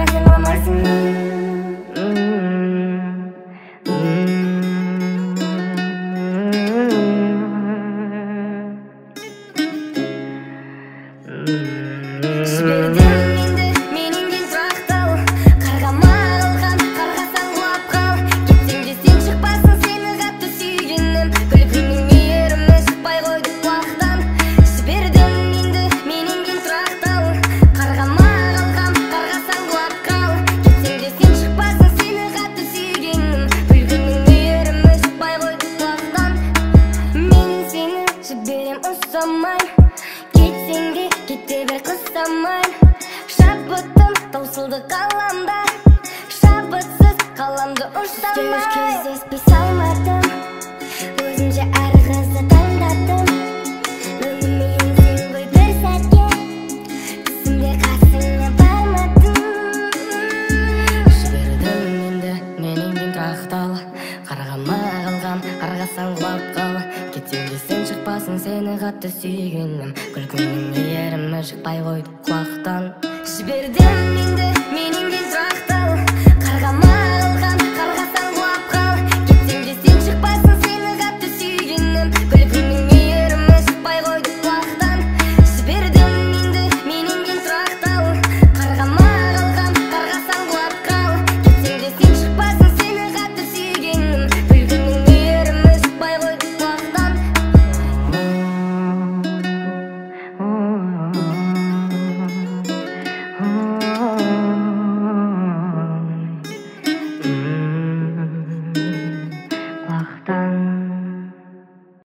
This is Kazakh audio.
бірақ сен қаламайсың. Жібердім енді менен тұрақтал, қарғама қалған, қарғасаң құлап қал. Кетсең де сен шықпасын, сені қатты сүйгенім, күлкіңнің мейірімі шықпай қойды құлақтан. Жібердім енді менен тұрақтал, қарғама қалған, қарғасаң құлап қал. Кетсең де сен шықпасын, сені қатты сүйгенім, күлкіңнің мейірімі шықпай қойды құлақтан. Мен сені жіберем ұсамай, кетсең де кете бер қысамай. Шабыттым таусылды қаламда, шабытсыз қаламды ұштамай. Кездеспей салмадым, өзімше әр қызды таңдадым. Өміріме енсең ғой бір сәтке, түсімде қасыңа бармадым. Жібердім енді менен тұрақтал, қарғама қалғам, қарғасаң құлап қал. Кетсең де сен шықпасын, сені қатты сүйгенім, күлкіңнің мейірімі шықпай қойды құлақтан. Жібердім енді менен тұрақтал.